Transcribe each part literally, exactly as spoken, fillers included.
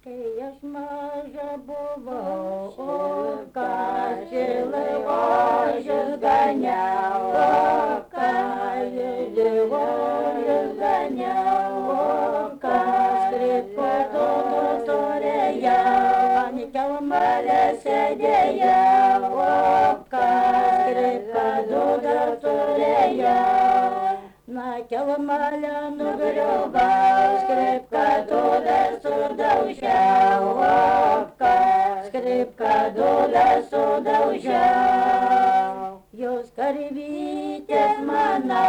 Kai aš maža buvau, o ką žilai ožius ganiau, o ką žilai ožius ganiau, o ką skripka dodo turėjau, ant kelmelę sėdėjau, o ką skripka dodo turėjau. Na kelmelę nugriuvau, skripka dodą sudaužiau, o ką skripka dodą sudaužiau. Jos karvytės mano,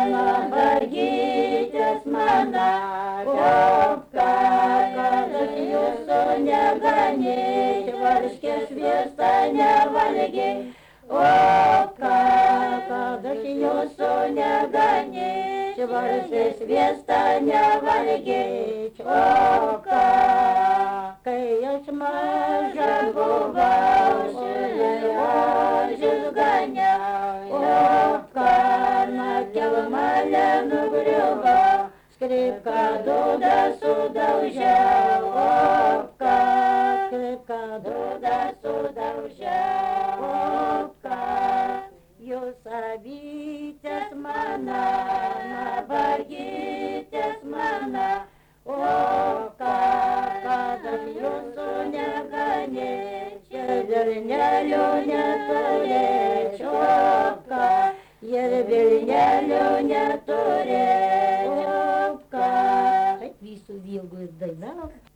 mergytės mano, o ką, kad aš jūsų neganėt, varškės sviestą nevalgyt. O ką, kad aš jūsų neganėt, varškės sviestą nevalgyt. O ką, kai aš maža buvau, žilai ožius ganiau, o ką, na kelmelę nugriuvau, skripka dodą sudaužiau, o ką, skripka dodą sudaužiau, o ką, jūs avytės mano, mergytės mano, o ką, kad aš jūsų neganėt, čia vilnelių neturėčiau, o ką, ir vilnelių neturėčiau, o ką. Taip visų vilgų ir dainavo.